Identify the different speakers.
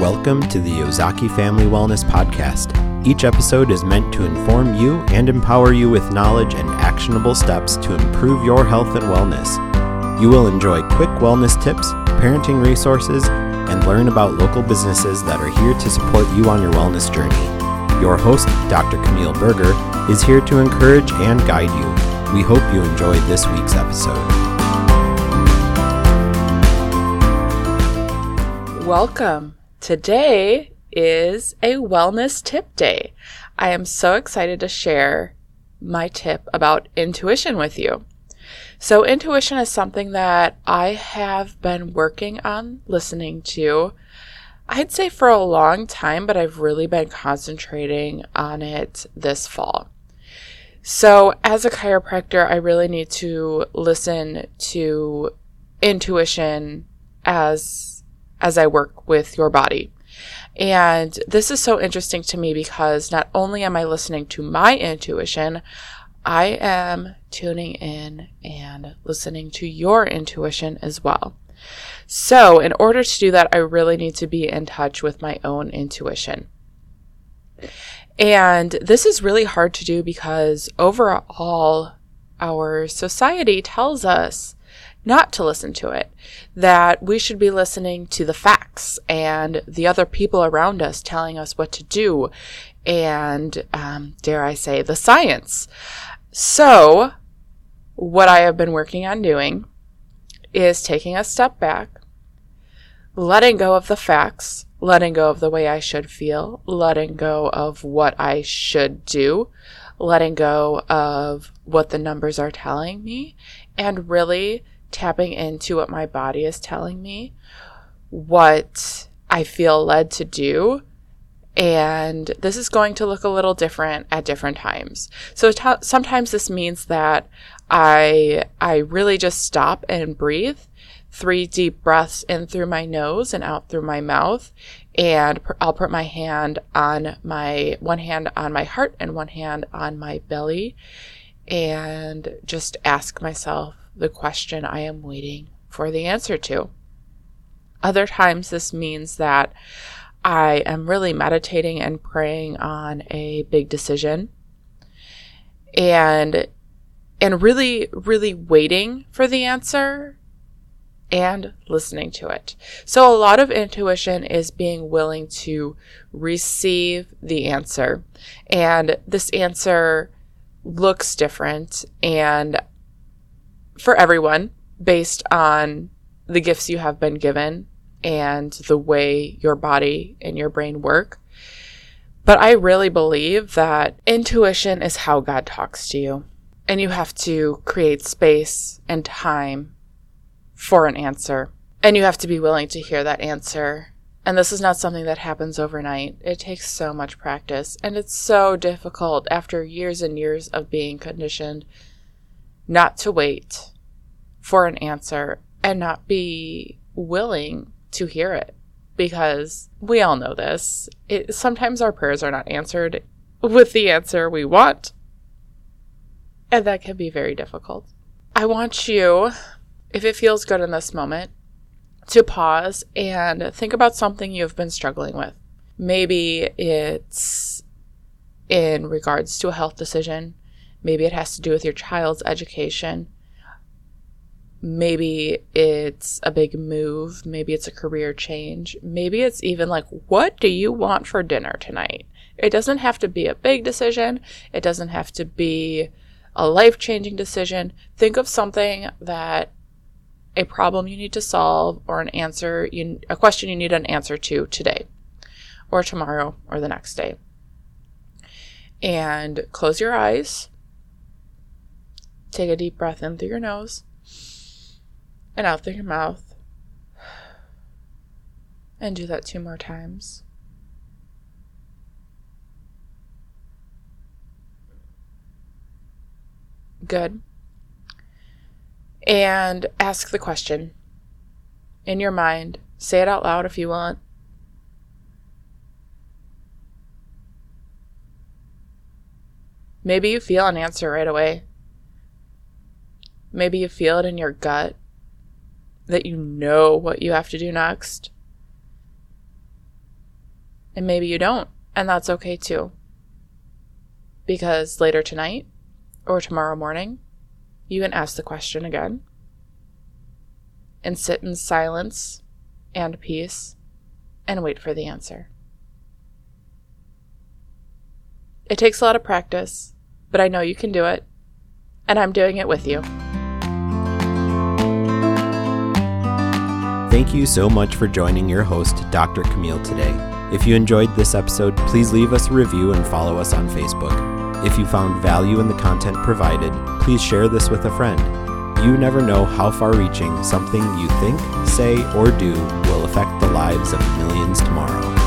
Speaker 1: Welcome to the Ozaki Family Wellness Podcast. Each episode is meant to inform you and empower you with knowledge and actionable steps to improve your health and wellness. You will enjoy quick wellness tips, parenting resources, and learn about local businesses that are here to support you on your wellness journey. Your host, Dr. Camille Berger, is here to encourage and guide you. We hope you enjoyed this week's episode.
Speaker 2: Welcome. Today is a wellness tip day. I am so excited to share my tip about intuition with you. So intuition is something that I have been working on listening to, I'd say for a long time, but I've really been concentrating on it this fall. So as a chiropractor, I really need to listen to intuition as I work with your body. And this is so interesting to me because not only am I listening to my intuition, I am tuning in and listening to your intuition as well. So in order to do that, I really need to be in touch with my own intuition. And this is really hard to do because overall, our society tells us not to listen to it, that we should be listening to the facts and the other people around us telling us what to do and, dare I say, the science. So what I have been working on doing is taking a step back, letting go of the facts, letting go of the way I should feel, letting go of what I should do, letting go of what the numbers are telling me, and really tapping into what my body is telling me, what I feel led to do. And this is going to look a little different at different times. So sometimes this means that I really just stop and breathe, 3 deep breaths in through my nose and out through my mouth. And I'll put my hand on one hand on my heart and one hand on my belly and just ask myself the question I am waiting for the answer to. Other times this means that I am really meditating and praying on a big decision and really, really waiting for the answer and listening to it. So a lot of intuition is being willing to receive the answer. And this answer looks different and for everyone based on the gifts you have been given and the way your body and your brain work. But I really believe that intuition is how God talks to you. And you have to create space and time for an answer. And you have to be willing to hear that answer. And this is not something that happens overnight. It takes so much practice. And it's so difficult after years and years of being conditioned not to wait for an answer and not be willing to hear it, because we all know this. Sometimes our prayers are not answered with the answer we want, and that can be very difficult. I want you, if it feels good in this moment, to pause and think about something you've been struggling with. Maybe it's in regards to a health decision. Maybe it has to do with your child's education. Maybe it's a big move. Maybe it's a career change. Maybe it's even like, what do you want for dinner tonight? It doesn't have to be a big decision. It doesn't have to be a life-changing decision. Think of something a problem you need to solve or a question you need an answer to today or tomorrow or the next day. And close your eyes. Take a deep breath in through your nose and out through your mouth. And do that 2 more times. Good. And ask the question in your mind. Say it out loud if you want. Maybe you feel an answer right away. Maybe you feel it in your gut that you know what you have to do next. And maybe you don't, and that's okay too. Because later tonight or tomorrow morning, you can ask the question again and sit in silence and peace and wait for the answer. It takes a lot of practice, but I know you can do it, and I'm doing it with you.
Speaker 1: Thank you so much for joining your host, Dr. Camille, today. If you enjoyed this episode, please leave us a review and follow us on Facebook. If you found value in the content provided, please share this with a friend. You never know how far-reaching something you think, say, or do will affect the lives of millions tomorrow.